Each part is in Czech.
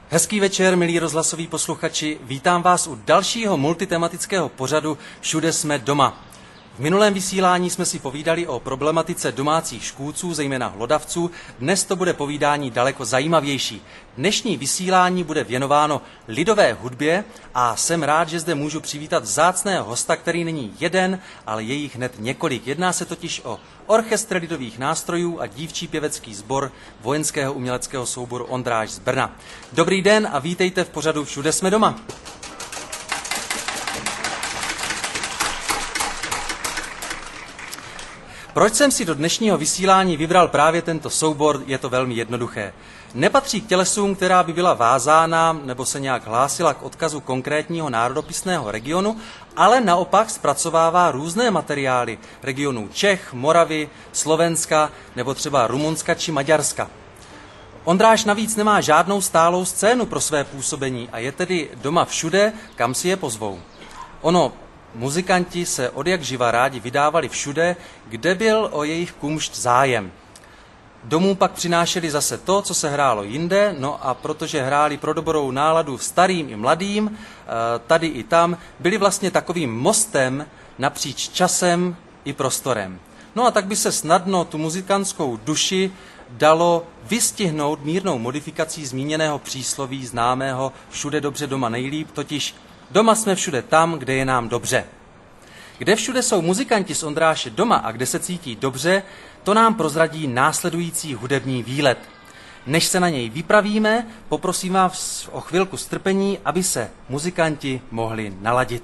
Hezký večer, milí rozhlasoví posluchači, vítám vás u dalšího multitematického pořadu Všude jsme doma. V minulém vysílání jsme si povídali o problematice domácích škůdců, zejména hlodavců. Dnes to bude povídání daleko zajímavější. Dnešní vysílání bude věnováno lidové hudbě a jsem rád, že zde můžu přivítat vzácného hosta, který není jeden, ale je jich hned několik. Jedná se totiž o orchestr lidových nástrojů a dívčí pěvecký sbor vojenského uměleckého souboru Ondráš z Brna. Dobrý den a vítejte v pořadu Všude jsme doma. Proč jsem si do dnešního vysílání vybral právě tento soubor, je to velmi jednoduché. Nepatří k tělesům, která by byla vázána nebo se nějak hlásila k odkazu konkrétního národopisného regionu, ale naopak zpracovává různé materiály regionů Čech, Moravy, Slovenska nebo třeba Rumunska či Maďarska. Ondráš navíc nemá žádnou stálou scénu pro své působení a je tedy doma všude, kam si je pozvou. Muzikanti se odjakživa rádi vydávali všude, kde byl o jejich kumšt zájem. Domů pak přinášeli zase to, co se hrálo jinde, no a protože hráli pro dobrou náladu starým i mladým, tady i tam, byli vlastně takovým mostem napříč časem i prostorem. No a tak by se snadno tu muzikantskou duši dalo vystihnout mírnou modifikací zmíněného přísloví známého všude dobře doma nejlíp, totiž doma jsme všude tam, kde je nám dobře. Kde všude jsou muzikanti z Ondráše doma a kde se cítí dobře, to nám prozradí následující hudební výlet. Než se na něj vypravíme, poprosím vás o chvilku strpení, aby se muzikanti mohli naladit.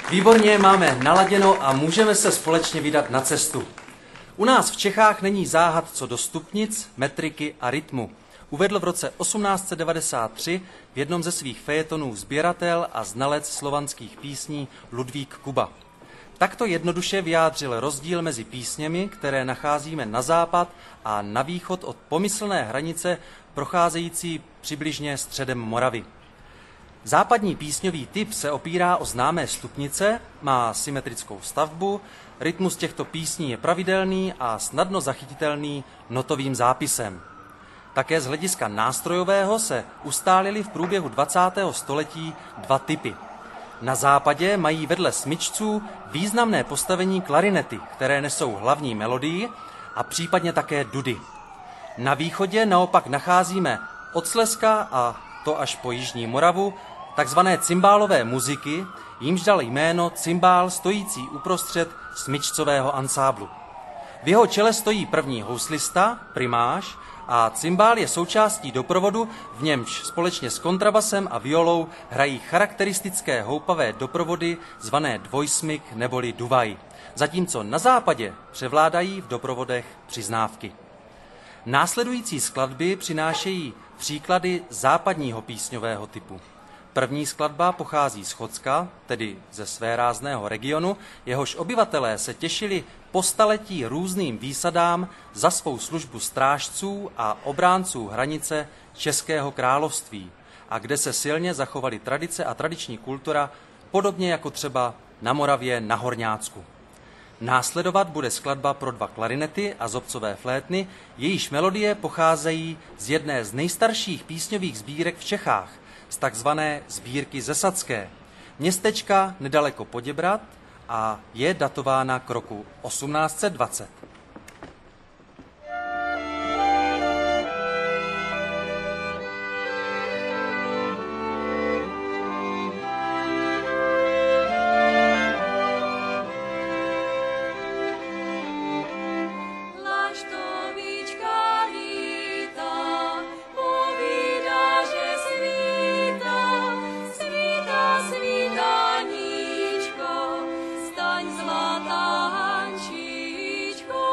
Výborně, máme naladěno a můžeme se společně vydat na cestu. U nás v Čechách není záhad co do stupnic, metriky a rytmu. Uvedl v roce 1893 v jednom ze svých fejetonů sběratel a znalec slovanských písní Ludvík Kuba. Takto jednoduše vyjádřil rozdíl mezi písněmi, které nacházíme na západ a na východ od pomyslné hranice procházející přibližně středem Moravy. Západní písňový typ se opírá o známé stupnice, má symetrickou stavbu, rytmus těchto písní je pravidelný a snadno zachytitelný notovým zápisem. Také z hlediska nástrojového se ustálily v průběhu 20. století dva typy. Na západě mají vedle smyčců významné postavení klarinety, které nesou hlavní melodii a případně také dudy. Na východě naopak nacházíme od Slezska a to až po jižní Moravu takzvané cymbálové muziky, jímž dal jméno cymbál stojící uprostřed smyčcového ansáblu. V jeho čele stojí první houslista, primáš, a cymbál je součástí doprovodu, v němž společně s kontrabasem a violou hrají charakteristické houpavé doprovody zvané dvojsmyk neboli duvaj, zatímco na západě převládají v doprovodech přiznávky. Následující skladby přinášejí příklady západního písňového typu. První skladba pochází z Chocka, tedy ze svérázného regionu, jehož obyvatelé se těšili po staletí různým výsadám za svou službu strážců a obránců hranice Českého království a kde se silně zachovaly tradice a tradiční kultura, podobně jako třeba na Moravě na Horňácku. Následovat bude skladba pro dva klarinety a zobcové flétny, jejíž melodie pocházejí z jedné z nejstarších písňových sbírek v Čechách, z takzvané sbírky ze Sadské, městečka nedaleko Poděbrad, a je datována k roku 1820. Zlatá hančičko,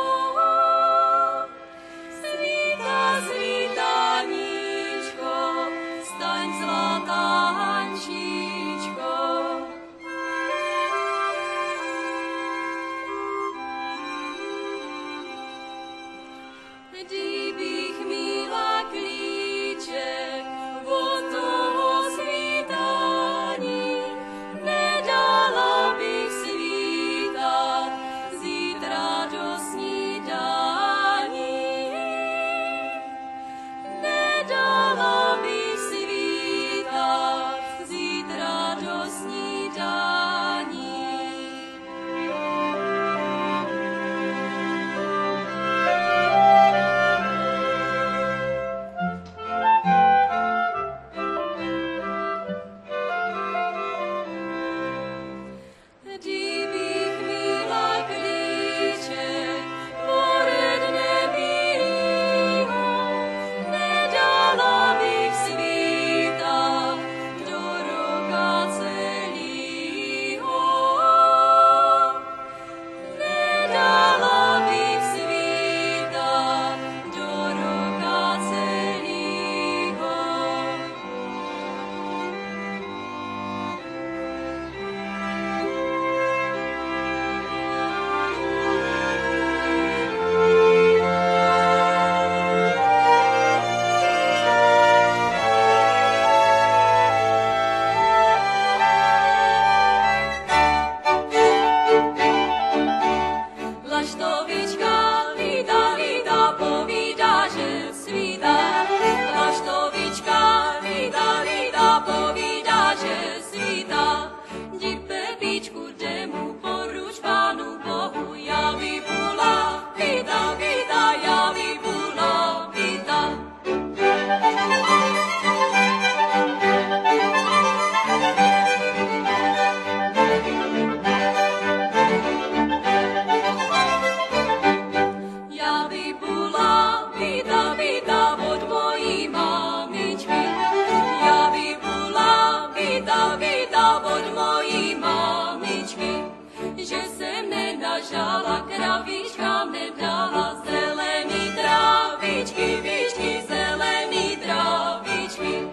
začala, kravíčkám nedala zelený trávičky, víčky, zelený trávičky.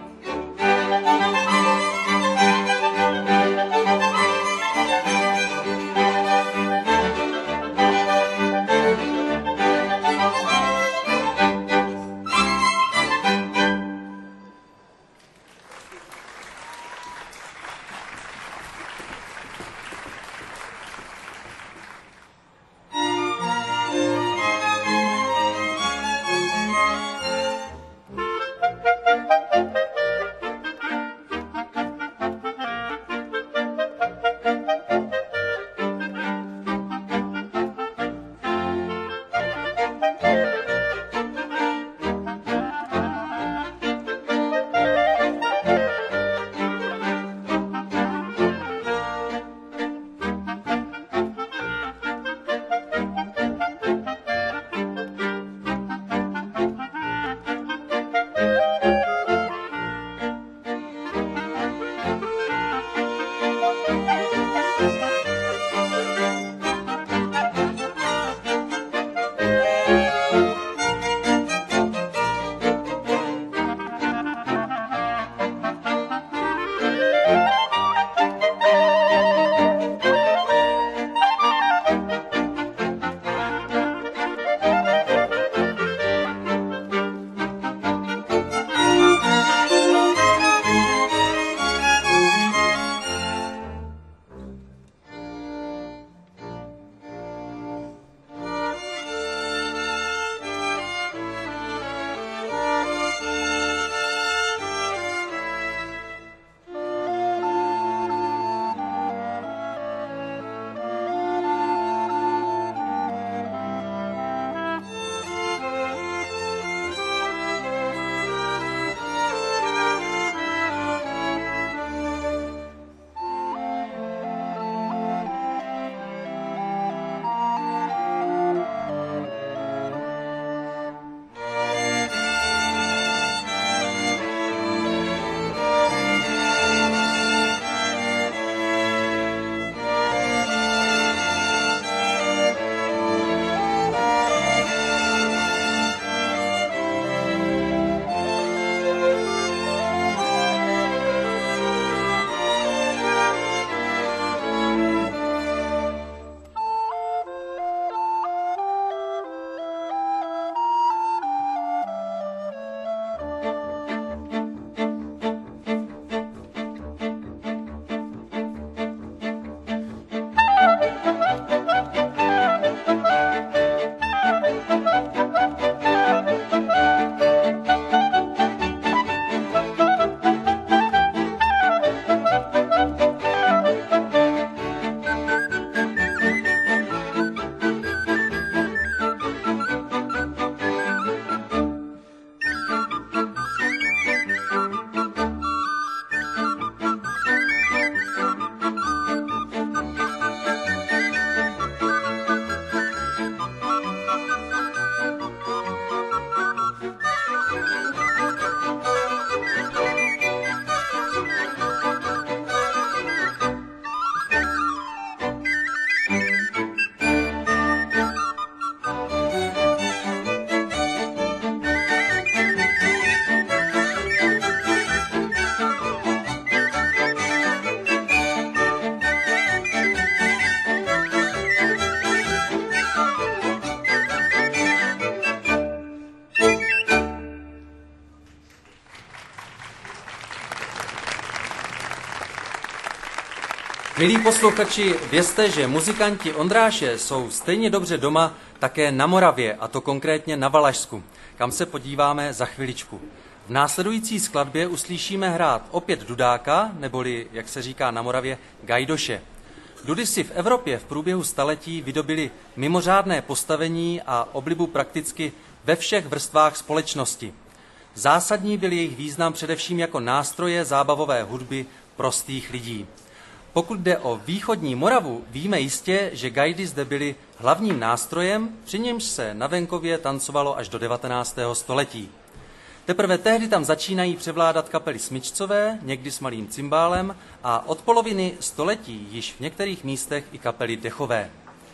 Milí posluchači, vězte, že muzikanti Ondráše jsou stejně dobře doma také na Moravě, a to konkrétně na Valašsku, kam se podíváme za chviličku. V následující skladbě uslyšíme hrát opět dudáka, neboli, jak se říká na Moravě, gajdoše. Dudy si v Evropě v průběhu staletí vydobily mimořádné postavení a oblibu prakticky ve všech vrstvách společnosti. Zásadní byl jejich význam především jako nástroje zábavové hudby prostých lidí. Pokud jde o východní Moravu, víme jistě, že gajdy zde byly hlavním nástrojem, při němž se na venkově tancovalo až do 19. století. Teprve tehdy tam začínají převládat kapely smyčcové, někdy s malým cymbálem, a od poloviny století již v některých místech i kapely dechové.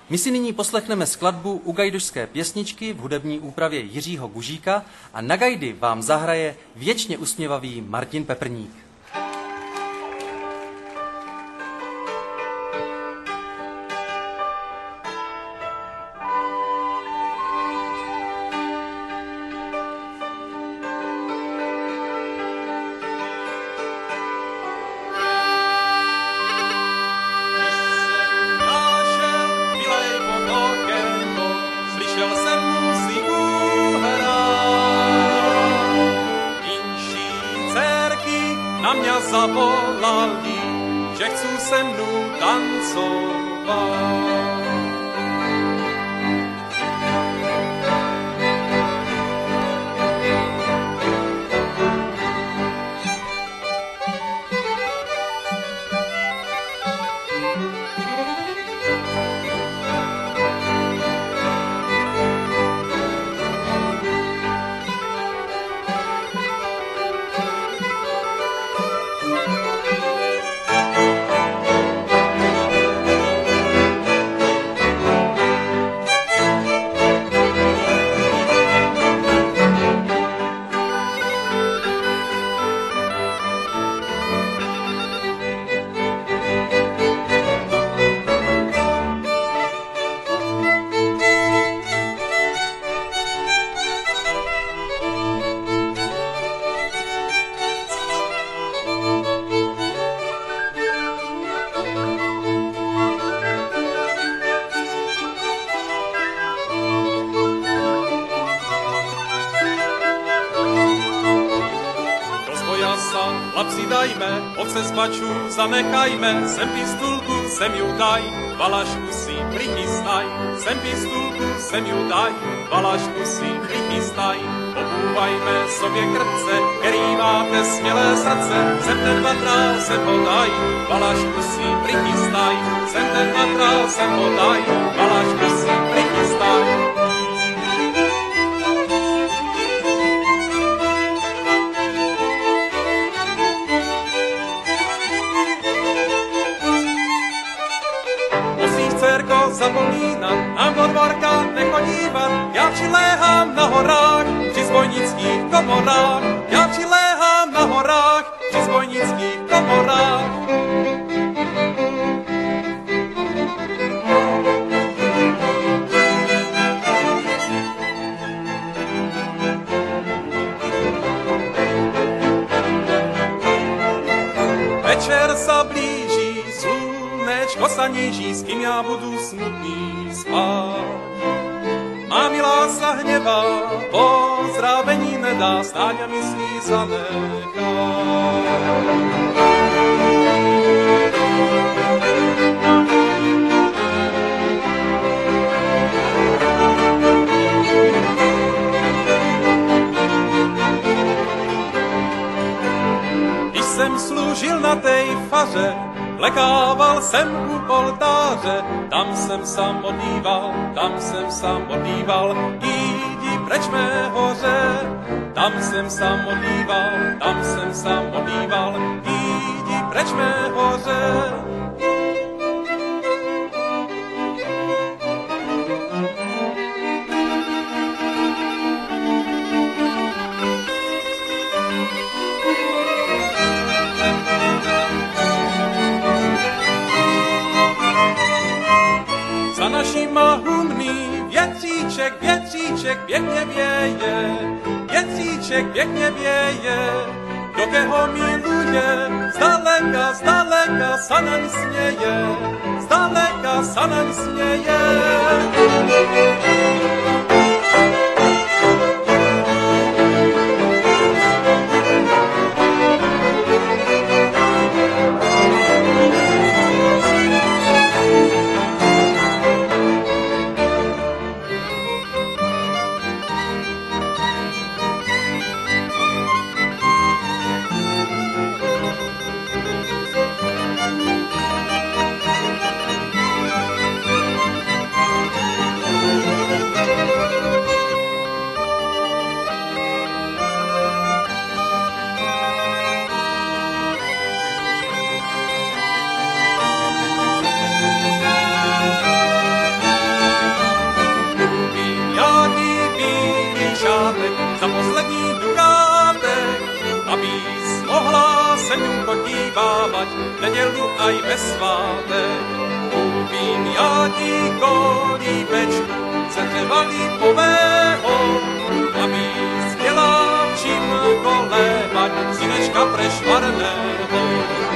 My si nyní poslechneme skladbu U gajdošské pěsničky v hudební úpravě Jiřího Gužíka a na gajdy vám zahraje věčně usměvavý Martin Peprník. Zavolali, že chcú se mnou tancovať. Chlapci dajme, ovce z bačů zanechajme, sem pistulku, sem ju daj, valašku si prichystaj. Sem pistulku, sem ju daj, valašku si prichystaj. Obúvajme sobě krpce, který máte smělé srdce, sem ten matrál, sem ho daj, valašku si prichystaj. Sem ten matrál, sem ho daj, valašku si prichystaj. Za volína, nám do dvorka nechodívat, já přiléhám na horách, při zbojnických komorách, já přiléhám na horách, při zbojnických komorách. Večer sa blíží, slunečko sa níží, s kým já budu smutný spát. Má milá sa hnevá, pozdravení nedá, stáť a myslí zanechá. Když jsem služil na tej faře, plekával jsem u oltáře, tam jsem sám odýval, jdi preč mé hoře. Tam jsem sám odýval, jdi preč mé hoře. Našima humný větříček pěkně věje, větříček pěkně věje, kdo keho miluje, zdaleka sa naň směje, zdaleka sa naň směje. za poslední dukátek, abys mohla se mnou podívávat nedělu aj ve svátek. Koupím já ti kolíbečku ze dřeva lípového, abys měla čím kolévat synečka prešvarného.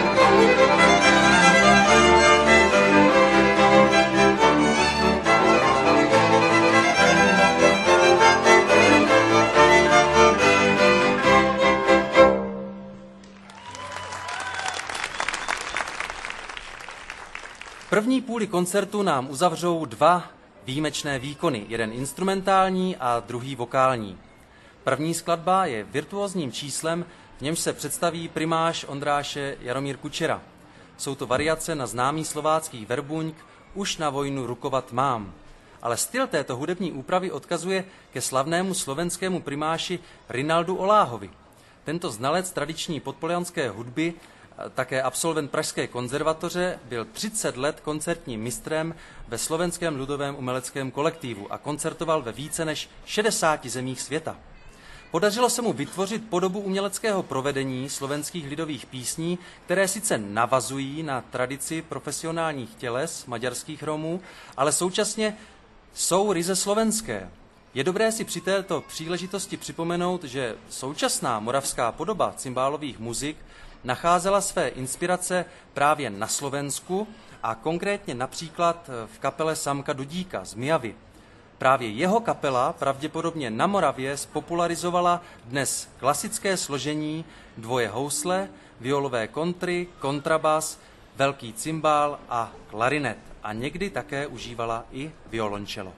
První půli koncertu nám uzavřou dva výjimečné výkony, jeden instrumentální a druhý vokální. První skladba je virtuózním číslem, v němž se představí primáš Ondráše Jaromír Kučera. Jsou to variace na známý slovácký verbuňk Už na vojnu rukovat mám. Ale styl této hudební úpravy odkazuje ke slavnému slovenskému primáši Rinaldu Oláhovi. Tento znalec tradiční podpolianské hudby, také absolvent Pražské konzervatoře, byl 30 let koncertním mistrem ve slovenském ľudovém umeleckém kolektivu a koncertoval ve více než 60 zemích světa. Podařilo se mu vytvořit podobu uměleckého provedení slovenských lidových písní, které sice navazují na tradici profesionálních těles maďarských Romů, ale současně jsou ryze slovenské. Je dobré si při této příležitosti připomenout, že současná moravská podoba cymbálových muzik nacházela své inspirace právě na Slovensku a konkrétně například v kapele Samka Dudíka z Myjavy. Právě jeho kapela pravděpodobně na Moravě spopularizovala dnes klasické složení dvoje housle, violové kontry, kontrabas, velký cymbál a klarinet a někdy také užívala i violončelo.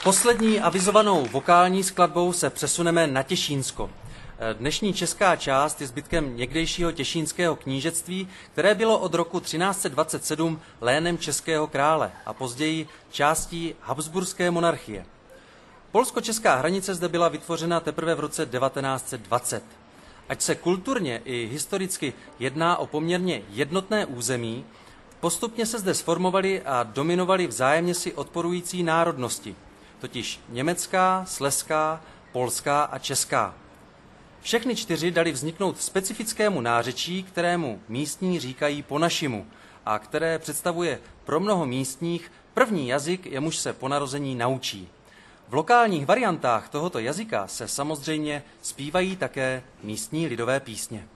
Poslední avizovanou vokální skladbou se přesuneme na Těšínsko. Dnešní česká část je zbytkem někdejšího těšínského knížectví, které bylo od roku 1327 lénem českého krále a později částí Habsburské monarchie. Polsko-česká hranice zde byla vytvořena teprve v roce 1920. Ať se kulturně i historicky jedná o poměrně jednotné území, postupně se zde sformovaly a dominovaly vzájemně si odporující národnosti, totiž německá, slezská, polská a česká. Všechny čtyři dali vzniknout specifickému nářečí, kterému místní říkají po našimu a které představuje pro mnoho místních první jazyk, jemuž se po narození naučí. V lokálních variantách tohoto jazyka se samozřejmě zpívají také místní lidové písně.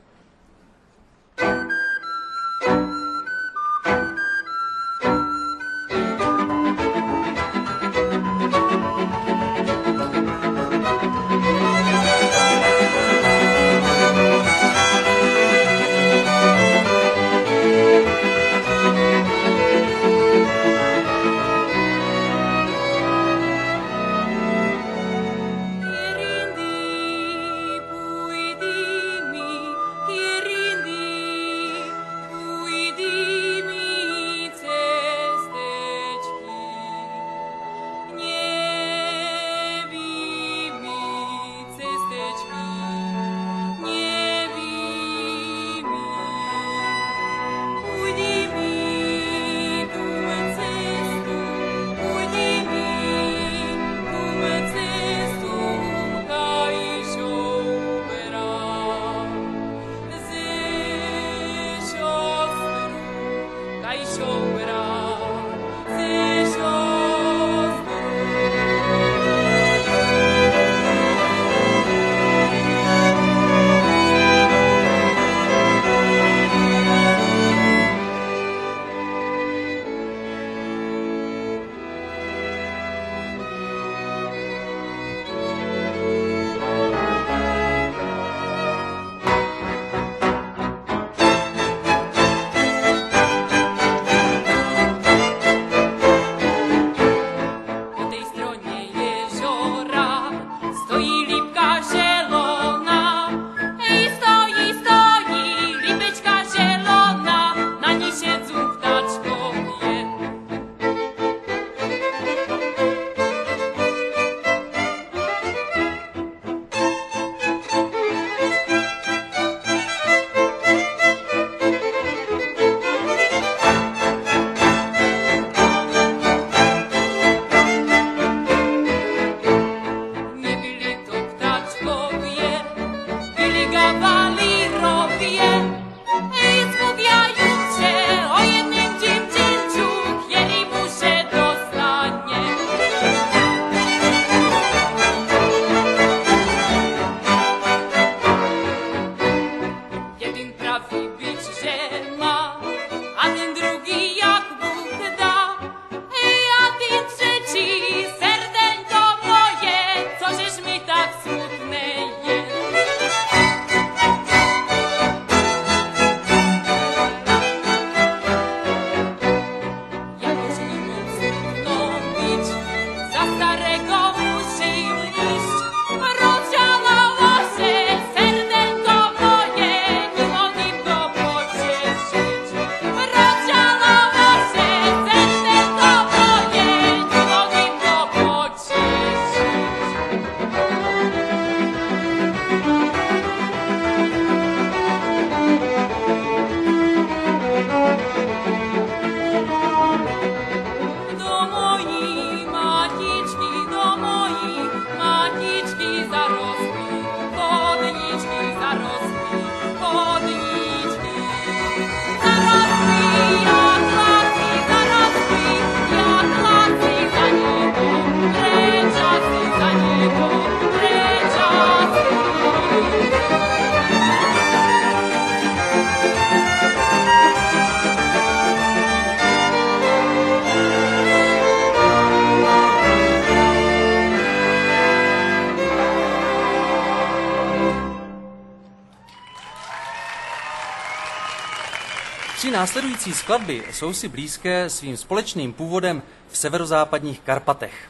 Tři následující skladby jsou si blízké svým společným původem v severozápadních Karpatech.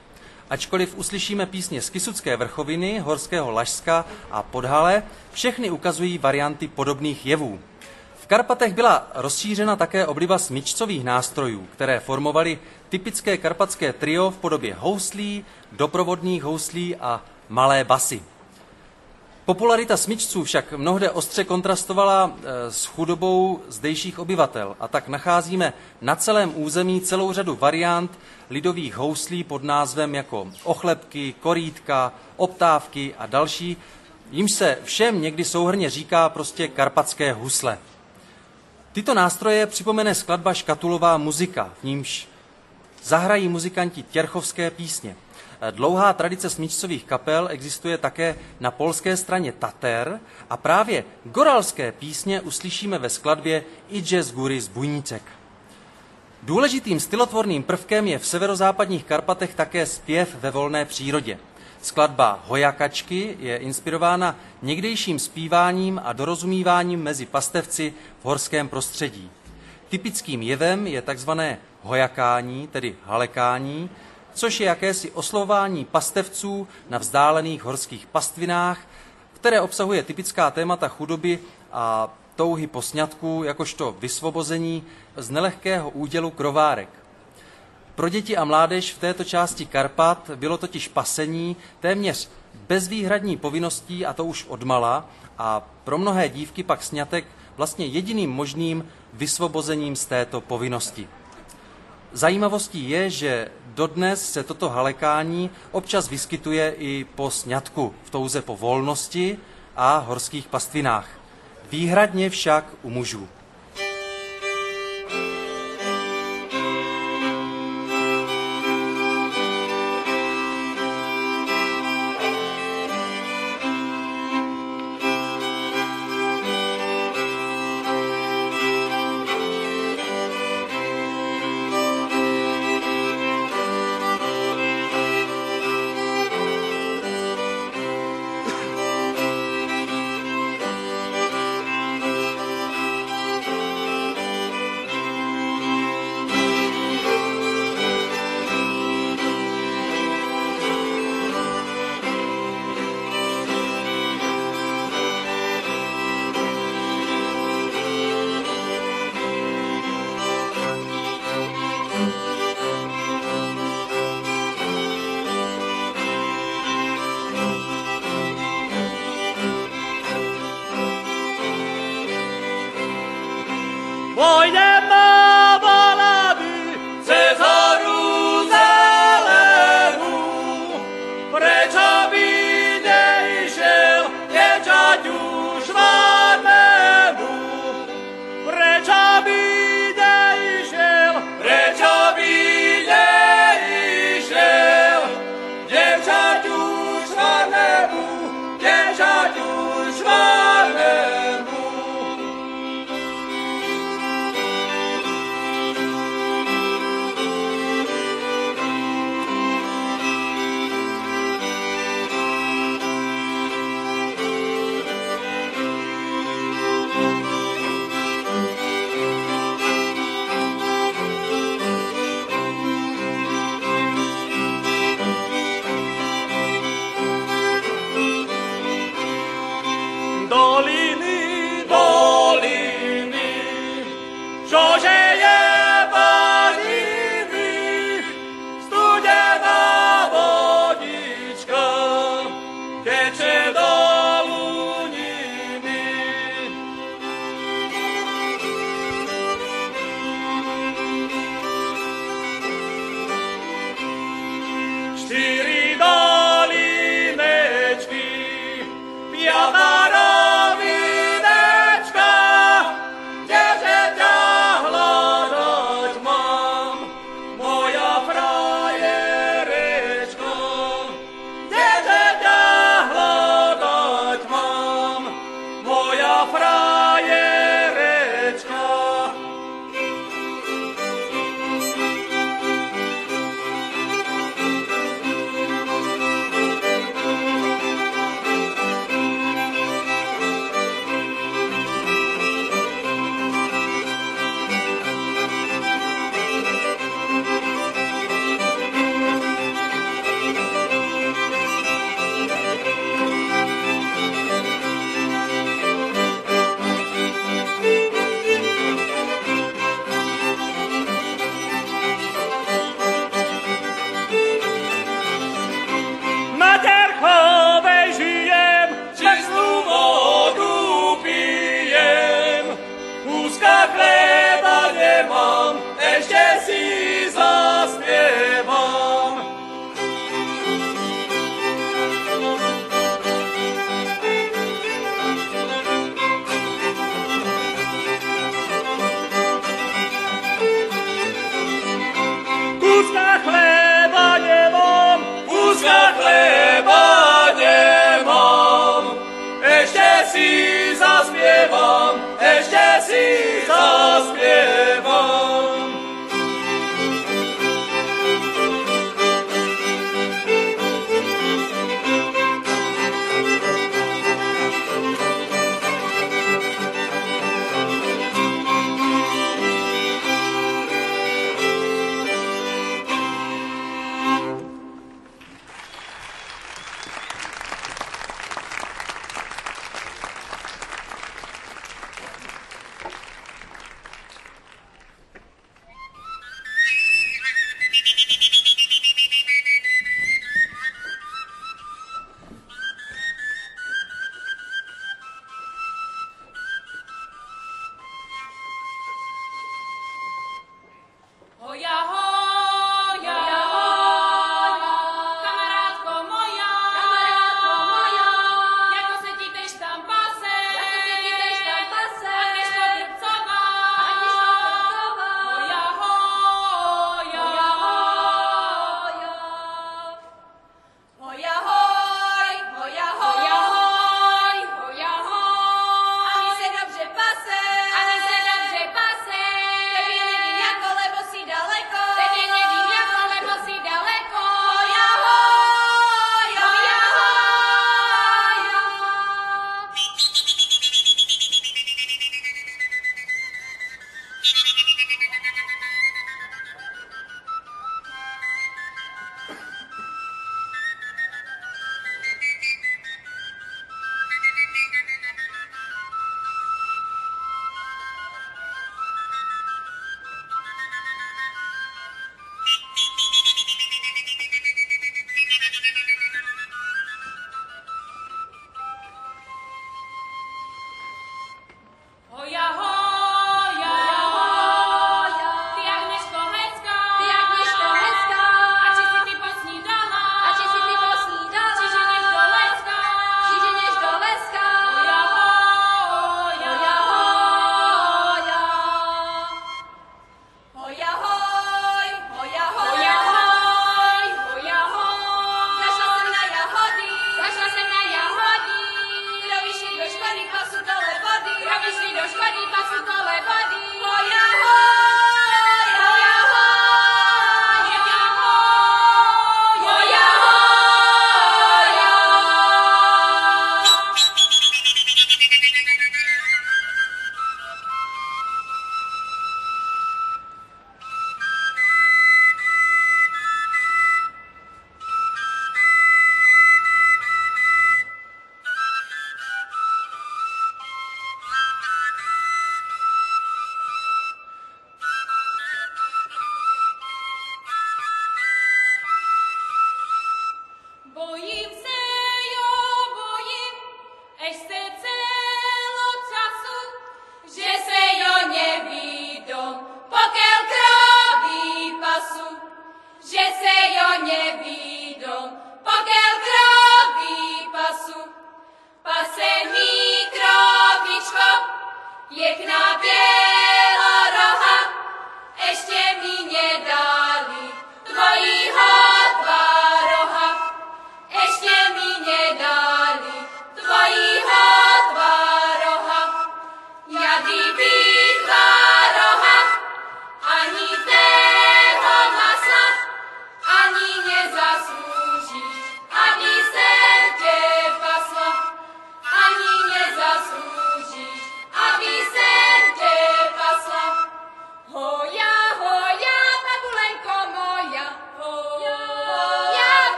Ačkoliv uslyšíme písně z Kysucké vrchoviny, Horského Lašska a Podhale, všechny ukazují varianty podobných jevů. V Karpatech byla rozšířena také obliba smyčcových nástrojů, které formovaly typické karpatské trio v podobě houslí, doprovodných houslí a malé basy. Popularita smyčců však mnohde ostře kontrastovala s chudobou zdejších obyvatel a tak nacházíme na celém území celou řadu variant lidových houslí pod názvem jako ochlepky, korítka, optávky a další, jimž se všem někdy souhrnně říká prostě karpatské husle. Tyto nástroje připomene skladba Škatulová muzika, v nímž zahrají muzikanti těrchovské písně. Dlouhá tradice smyčcových kapel existuje také na polské straně Tater a právě goralské písně uslyšíme ve skladbě Idzie z góry z Bujníček. Důležitým stylotvorným prvkem je v severozápadních Karpatech také zpěv ve volné přírodě. Skladba Hojakačky je inspirována někdejším zpíváním a dorozumíváním mezi pastevci v horském prostředí. Typickým jevem je takzvané hojakání, tedy halekání, což je jakési oslovování pastevců na vzdálených horských pastvinách, které obsahuje typická témata chudoby a touhy po sňatku, jakožto vysvobození z nelehkého údělu krovárek. Pro děti a mládež v této části Karpat bylo totiž pasení téměř bezvýhradní povinností, a to už odmala, a pro mnohé dívky pak sňatek vlastně jediným možným vysvobozením z této povinnosti. Zajímavostí je, že dodnes se toto halekání občas vyskytuje i po sňatku, v touze po volnosti a horských pastvinách. Výhradně však u mužů. Pojdem na balady cez horu zelenú, prečo by neišiel dievčaťu švarnému, prečo by neišiel dievčaťu švarnému, dievčaťu švarnému. Doliny, doliny, čože je vaniny, studená vodička, teče dolu nimi. Štyri dolinečky, piatá rovinečka, kdeže ťahla si zaspievam.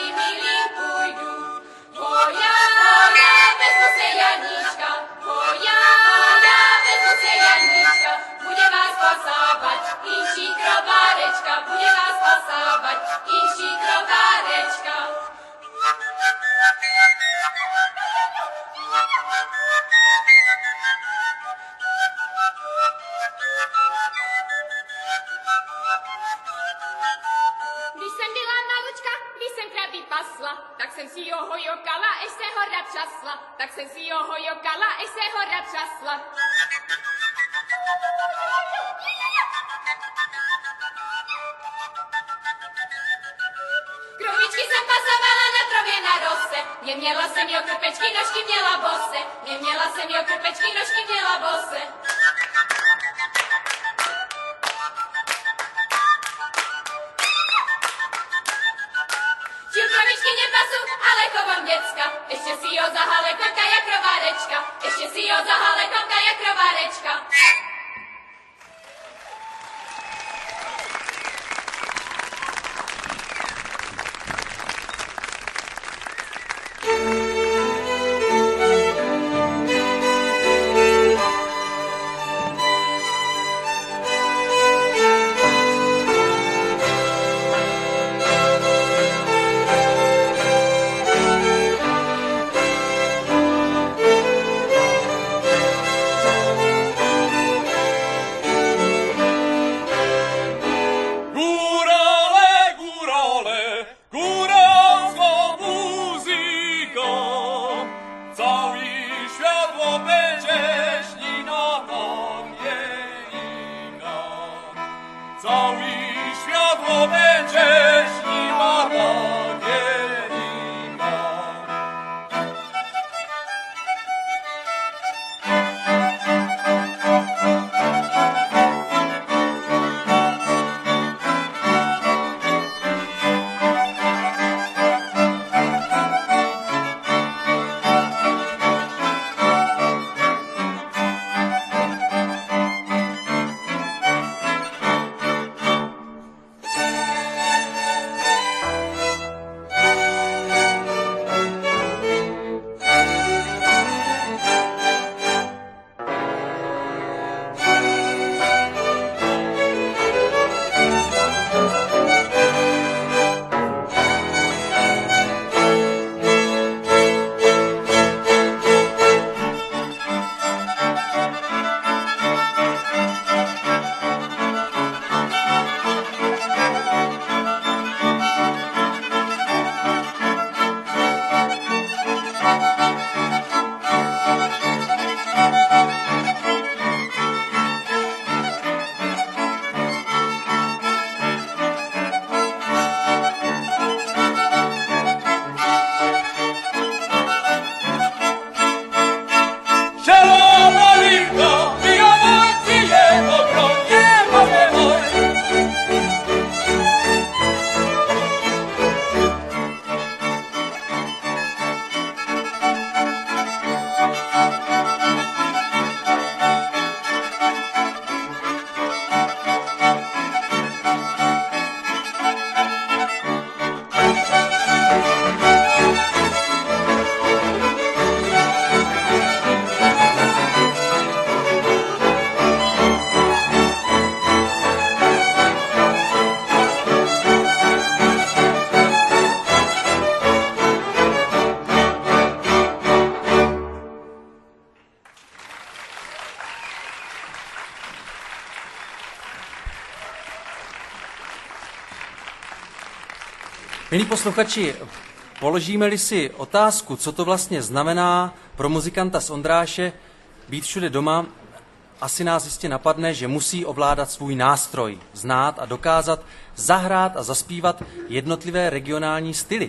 Hoja, tak se si ho hojokala, i se hora třasla. Krumičky jsem pasovala na travě na rose, měla jsem jo krpečky, nožky měla bose, měla jsem jo krpečky, nožky měla bose. Čilkovičky nepasu, ale chovám děcka, ještě si jo zahale konka jak rovárečka, ještě si jo zahale konka jak rovárečka. Milí posluchači, položíme-li si otázku, co to vlastně znamená pro muzikanta z Ondráše být všude doma, asi nás jistě napadne, že musí ovládat svůj nástroj, znát a dokázat zahrát a zaspívat jednotlivé regionální styly.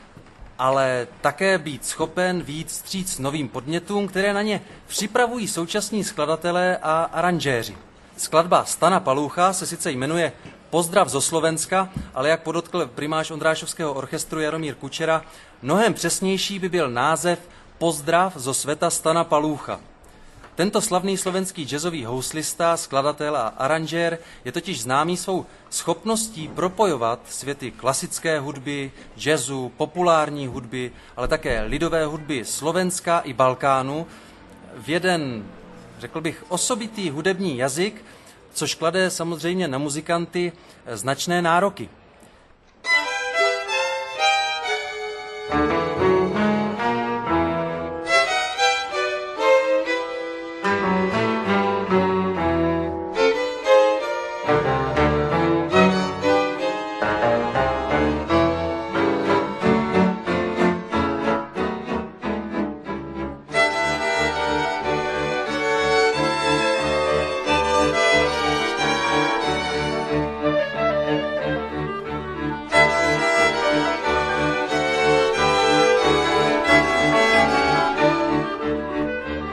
Ale také být schopen vyjít vstříc novým podnětům, které na ně připravují současní skladatelé a aranžéři. Skladba Stana Paloucha se sice jmenuje Pozdrav zo Slovenska, ale jak podotkl primář Ondrášovského orchestru Jaromír Kučera, mnohem přesnější by byl název Pozdrav zo sveta Stana Paloucha. Tento slavný slovenský jazzový houslista, skladatel a aranžér je totiž známý svou schopností propojovat světy klasické hudby, jazzu, populární hudby, ale také lidové hudby Slovenska i Balkánu v jeden, řekl bych, osobitý hudební jazyk, což klade samozřejmě na muzikanty značné nároky.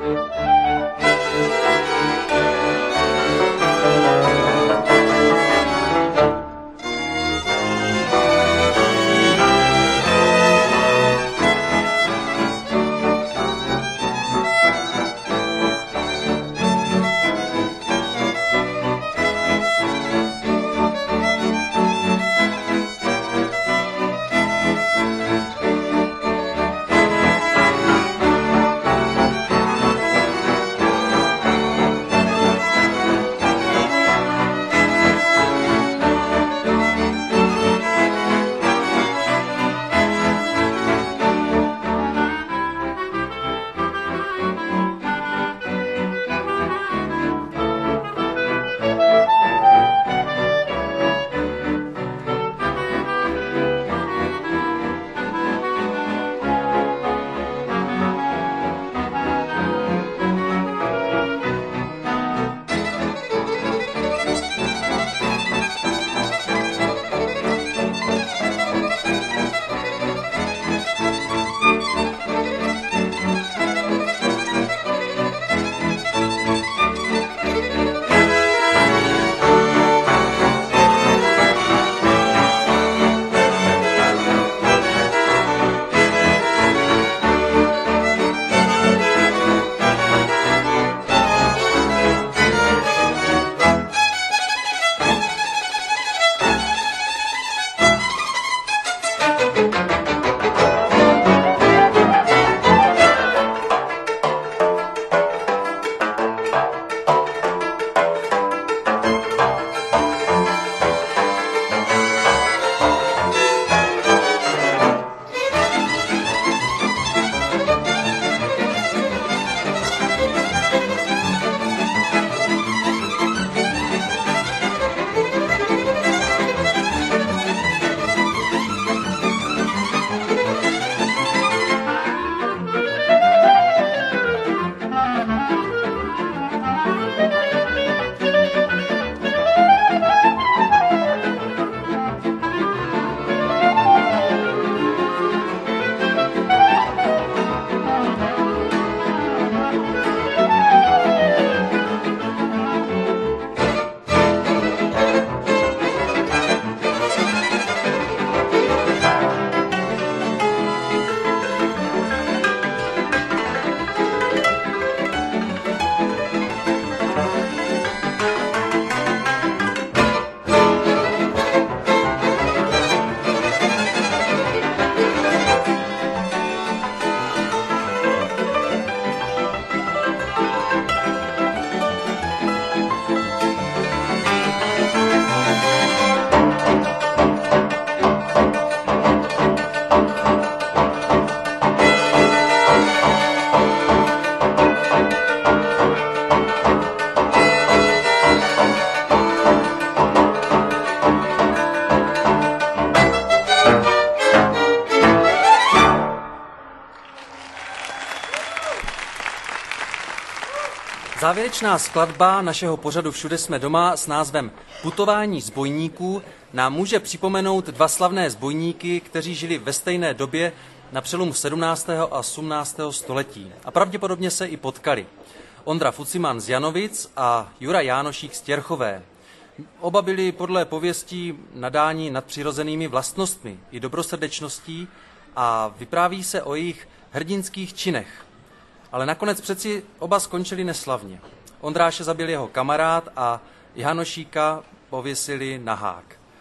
Závěrečná skladba našeho pořadu Všude jsme doma s názvem Putování zbojníků nám může připomenout dva slavné zbojníky, kteří žili ve stejné době na přelomu 17. a 18. století a pravděpodobně se i potkali. Ondra Fuciman z Janovic a Jura Jánošík z Těrchové. Oba byli podle pověstí nadáni nadpřirozenými vlastnostmi i dobrosrdečností a vypráví se o jejich hrdinských činech. Ale nakonec přeci oba skončili neslavně. Ondráše zabil jeho kamarád a Jánošíka pověsili na hák.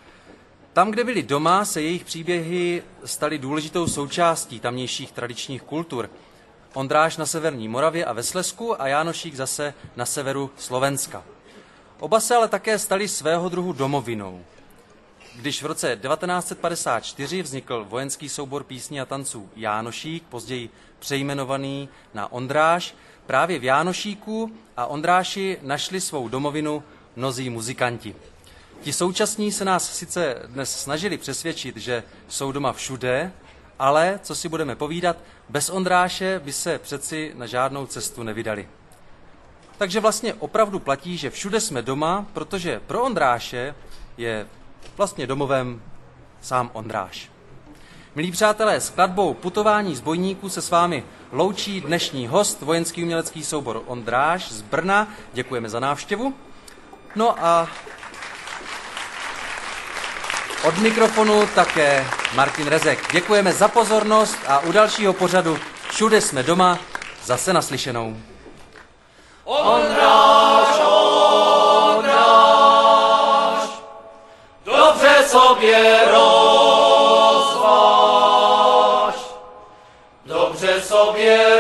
Tam, kde byli doma, se jejich příběhy staly důležitou součástí tamnějších tradičních kultur. Ondráš na severní Moravě a ve Slezsku a Jánošík zase na severu Slovenska. Oba se ale také stali svého druhu domovinou. Když v roce 1954 vznikl vojenský soubor písní a tanců Jánošík, později přejmenovaný na Ondráš, právě v Jánošíku a Ondráši našli svou domovinu mnozí muzikanti. Ti současní se nás sice dnes snažili přesvědčit, že jsou doma všude, ale, co si budeme povídat, bez Ondráše by se přeci na žádnou cestu nevydali. Takže vlastně opravdu platí, že všude jsme doma, protože pro Ondráše je vlastně domovem sám Ondráš. Milí přátelé, skladbou Putování zbojníků se s vámi loučí dnešní host, vojenský umělecký soubor Ondráž z Brna. Děkujeme za návštěvu. No a od mikrofonu také Martin Rezek. Děkujeme za pozornost a u dalšího pořadu Všude jsme doma zase naslyšenou. Ondráž, Ondráž, dobře sobě rozváž, dobře sobě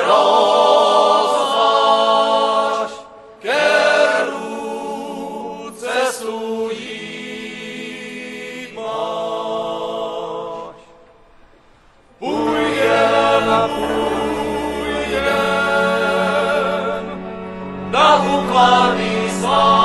rozváž, kterou cestu jít máš. Půjdem na Bukvarný svát,